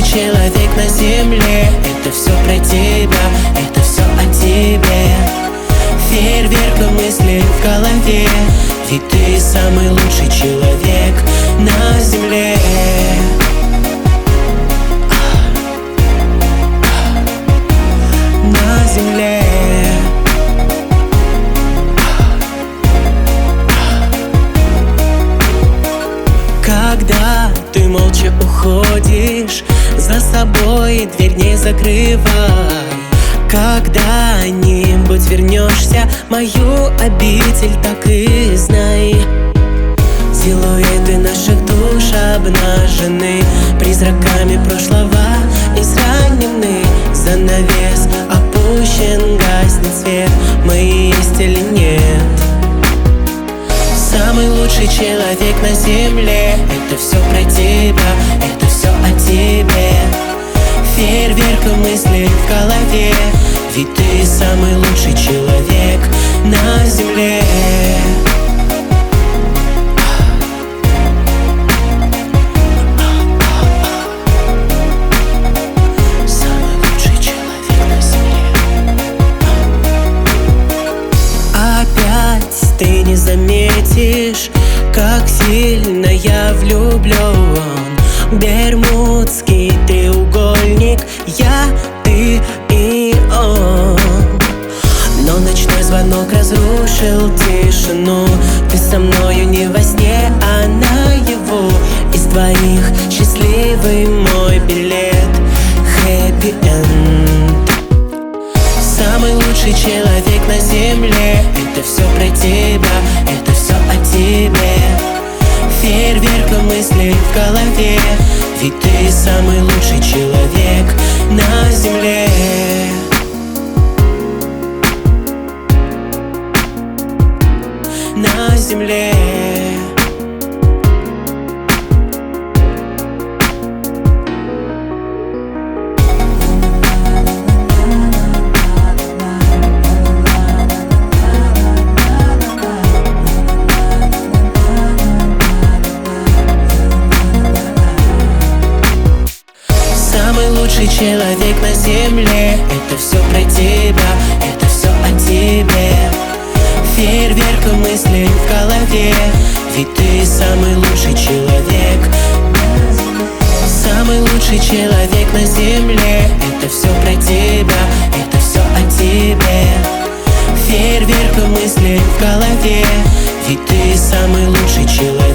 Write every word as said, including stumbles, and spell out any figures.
человек на земле. Это все про тебя, это все о тебе. Фейерверк мыслей в голове, ведь ты самый лучший человек на земле. На земле. Когда ты молча уходишь, за собой дверь не закрывай. Когда-нибудь вернешься в мою обитель, так и знай. Силуэты наших душ обнажены, призраками прошлого изранены. Занавес опущен, гаснет свет, мы есть или нет. Самый лучший человек на земле. Это все про тебя, это все о тебе. Фейерверк мыслей в голове, ведь ты самый лучший человек на земле. Самый лучший человек на земле. Опять ты не заметишь, как сильно я влюблен. Бермудский треугольник, я, ты и он. Но ночной звонок разрушил тишину. Ты со мною не во сне, а наяву. Из двоих счастливый мой билет. Happy end. Самый лучший человек на земле. Это все про тебя, это все о тебе. Фейерверк мыслей в голове, ведь ты самый лучший человек на земле. На земле. Самый лучший человек на земле. Это все про тебя, это все о тебе. Фейерверк мыслей в голове, ведь ты самый лучший человек. Самый лучший человек на земле. Это все про тебя, это все о тебе. Фейерверк мыслей в голове, ведь ты самый лучший человек.